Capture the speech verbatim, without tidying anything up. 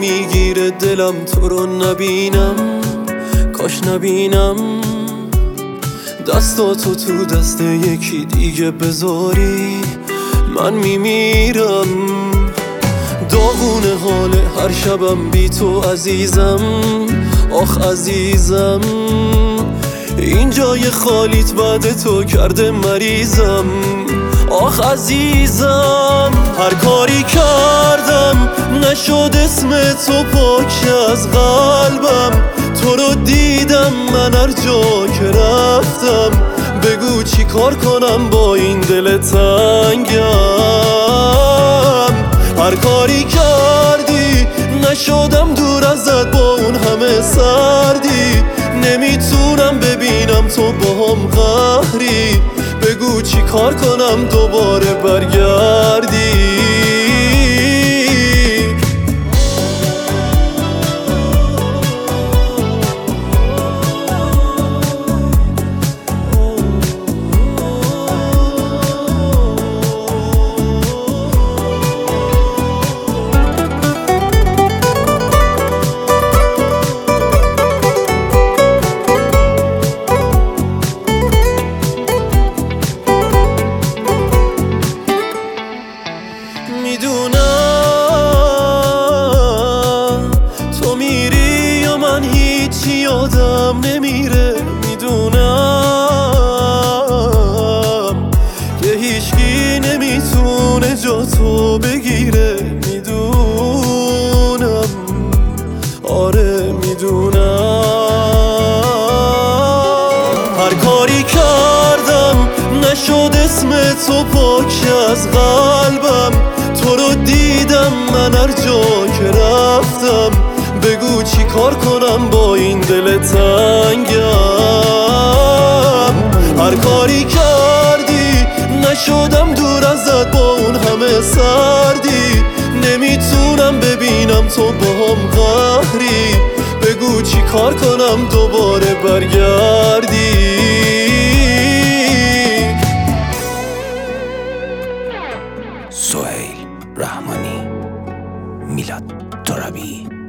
میگیره دلم تو رو نبینم، کاش نبینم دستاتو تو دست یکی دیگه بذاری، من میمیرم. داغونه حال هر شبم بی تو عزیزم، آخ عزیزم این جای خالیت بعد تو کرده مریضم، آخ عزیزم. هر کاری کردم نشد اسم تو پاک از قلبم، تو رو دیدم من هر جا که رفتم، بگو چی کار کنم با این دل تنگم. هر کاری کردی نشدم دور ازت با اون همه سردی، نمیتونم ببینم تو با هم قهری، بگو چی کار کنم دوباره برگردی. میدونم تو میری یا من هیچی یادم نمیره، میدونم که هیچکی نمیتونه جا تو بگیره، میدونم آره میدونم. هر کاری کردم نشد اسم تو پاک از قلبم، تو رو دیدم من هر جا که رفتم، بگو چی کار کنم با این دل تنگم. هر کاری کردی نشدم دور ازت با اون همه سردی، نمیتونم ببینم تو با هم قهری، بگو چی کار کنم دوباره برگردی. سهیل رحمانی، میلاد ترابی.